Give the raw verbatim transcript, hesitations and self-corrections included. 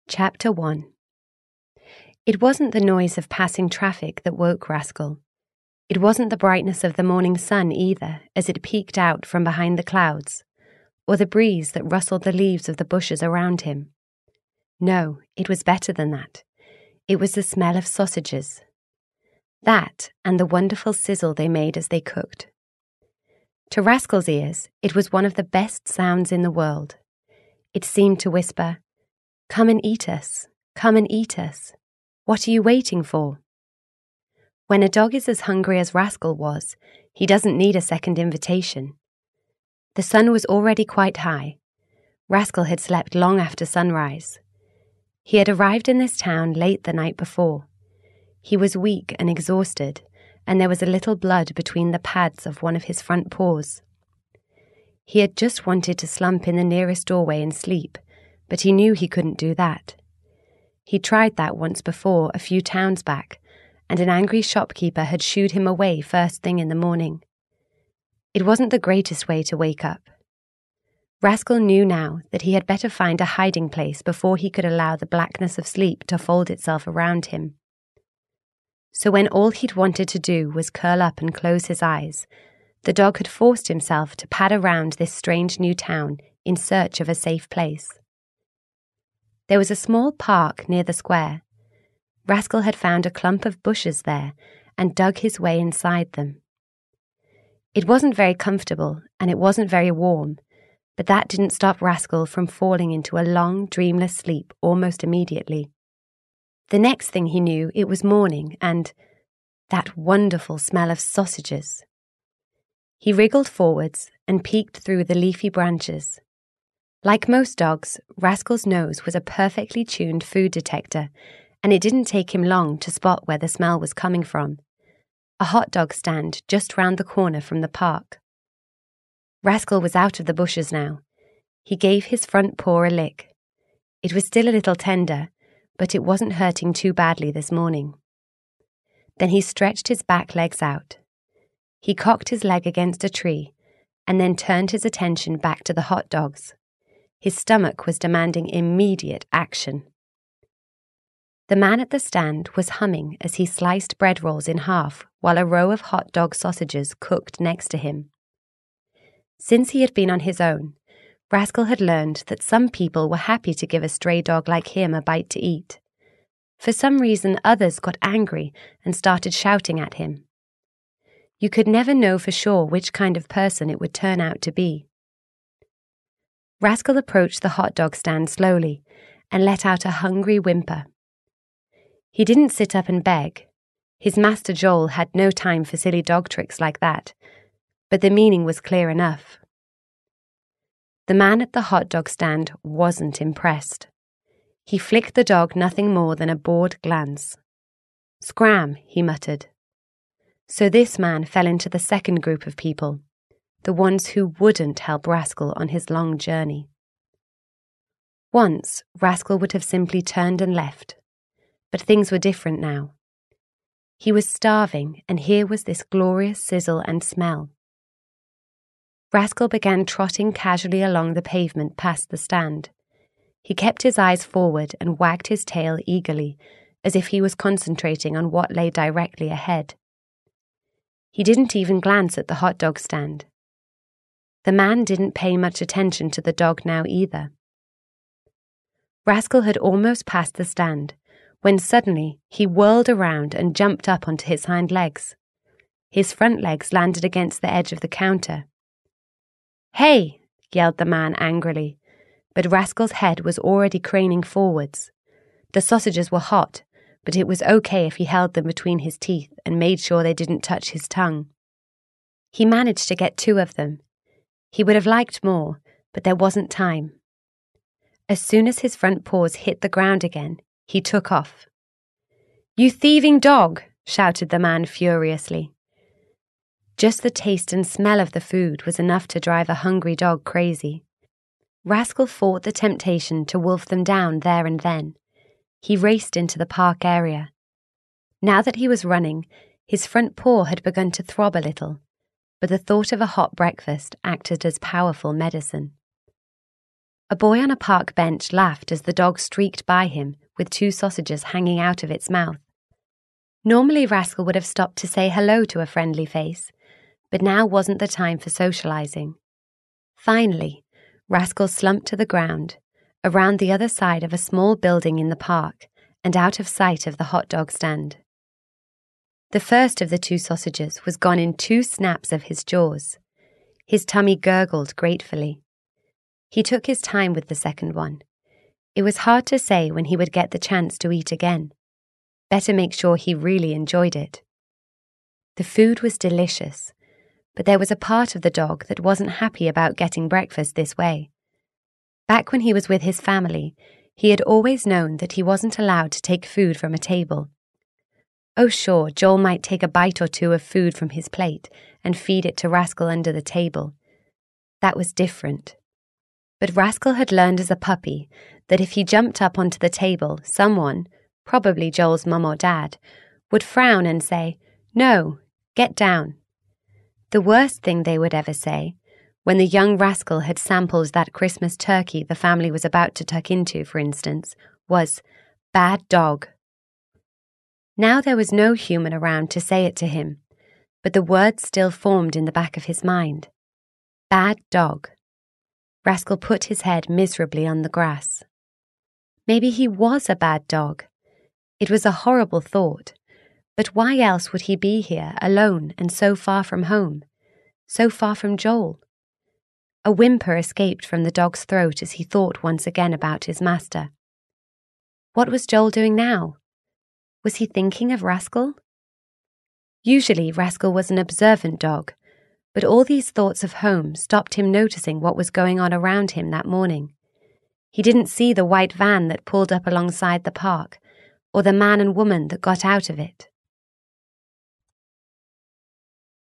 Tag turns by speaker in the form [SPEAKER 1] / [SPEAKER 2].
[SPEAKER 1] Chapter one. It wasn't the noise of passing traffic that woke Rascal. It wasn't the brightness of the morning sun either, as it peeked out from behind the clouds, or the breeze that rustled the leaves of the bushes around him. No, it was better than that. It was the smell of sausages. That, and the wonderful sizzle they made as they cooked. To Rascal's ears, it was one of the best sounds in the world. It seemed to whisper, "Come and eat us, come and eat us. What are you waiting for?" When a dog is as hungry as Rascal was, he doesn't need a second invitation. The sun was already quite high. Rascal had slept long after sunrise. He had arrived in this town late the night before. He was weak and exhausted, and there was a little blood between the pads of one of his front paws. He had just wanted to slump in the nearest doorway and sleep, but he knew he couldn't do that. He tried that once before, a few towns back, and an angry shopkeeper had shooed him away first thing in the morning. It wasn't the greatest way to wake up. Rascal knew now that he had better find a hiding place before he could allow the blackness of sleep to fold itself around him. So when all he'd wanted to do was curl up and close his eyes, the dog had forced himself to pad around this strange new town in search of a safe place. There was a small park near the square. Rascal had found a clump of bushes there and dug his way inside them. It wasn't very comfortable and it wasn't very warm, but that didn't stop Rascal from falling into a long, dreamless sleep almost immediately. The next thing he knew, it was morning and that wonderful smell of sausages. He wriggled forwards and peeked through the leafy branches. Like most dogs, Rascal's nose was a perfectly tuned food detector, and it didn't take him long to spot where the smell was coming from. A hot dog stand just round the corner from the park. Rascal was out of the bushes now. He gave his front paw a lick. It was still a little tender, but it wasn't hurting too badly this morning. Then he stretched his back legs out. He cocked his leg against a tree, and then turned his attention back to the hot dogs. His stomach was demanding immediate action. The man at the stand was humming as he sliced bread rolls in half while a row of hot dog sausages cooked next to him. Since he had been on his own, Rascal had learned that some people were happy to give a stray dog like him a bite to eat. For some reason, others got angry and started shouting at him. You could never know for sure which kind of person it would turn out to be. Rascal approached the hot dog stand slowly and let out a hungry whimper. He didn't sit up and beg. His master Joel had no time for silly dog tricks like that, but the meaning was clear enough. The man at the hot dog stand wasn't impressed. He flicked the dog nothing more than a bored glance. "Scram," he muttered. So this man fell into the second group of people, the ones who wouldn't help Rascal on his long journey. Once, Rascal would have simply turned and left, but things were different now. He was starving, and here was this glorious sizzle and smell. Rascal began trotting casually along the pavement past the stand. He kept his eyes forward and wagged his tail eagerly, as if he was concentrating on what lay directly ahead. He didn't even glance at the hot dog stand. The man didn't pay much attention to the dog now either. Rascal had almost passed the stand, when suddenly he whirled around and jumped up onto his hind legs. His front legs landed against the edge of the counter. "Hey!" yelled the man angrily, but Rascal's head was already craning forwards. The sausages were hot, but it was okay if he held them between his teeth and made sure they didn't touch his tongue. He managed to get two of them. He would have liked more, but there wasn't time. As soon as his front paws hit the ground again, he took off. "You thieving dog!" shouted the man furiously. Just the taste and smell of the food was enough to drive a hungry dog crazy. Rascal fought the temptation to wolf them down there and then. He raced into the park area. Now that he was running, his front paw had begun to throb a little, but the thought of a hot breakfast acted as powerful medicine. A boy on a park bench laughed as the dog streaked by him with two sausages hanging out of its mouth. Normally Rascal would have stopped to say hello to a friendly face, but now wasn't the time for socializing. Finally, Rascal slumped to the ground, around the other side of a small building in the park and out of sight of the hot dog stand. The first of the two sausages was gone in two snaps of his jaws. His tummy gurgled gratefully. He took his time with the second one. It was hard to say when he would get the chance to eat again. Better make sure he really enjoyed it. The food was delicious, but there was a part of the dog that wasn't happy about getting breakfast this way. Back when he was with his family, he had always known that he wasn't allowed to take food from a table. Oh sure, Joel might take a bite or two of food from his plate and feed it to Rascal under the table. That was different. But Rascal had learned as a puppy that if he jumped up onto the table, someone, probably Joel's mum or dad, would frown and say, "No, get down." The worst thing they would ever say, when the young Rascal had sampled that Christmas turkey the family was about to tuck into, for instance, was, "Bad dog." Now there was no human around to say it to him, but the words still formed in the back of his mind. Bad dog. Rascal put his head miserably on the grass. Maybe he was a bad dog. It was a horrible thought, but why else would he be here alone and so far from home, so far from Joel? A whimper escaped from the dog's throat as he thought once again about his master. What was Joel doing now? Was he thinking of Rascal? Usually Rascal was an observant dog, but all these thoughts of home stopped him noticing what was going on around him that morning. He didn't see the white van that pulled up alongside the park, or the man and woman that got out of it.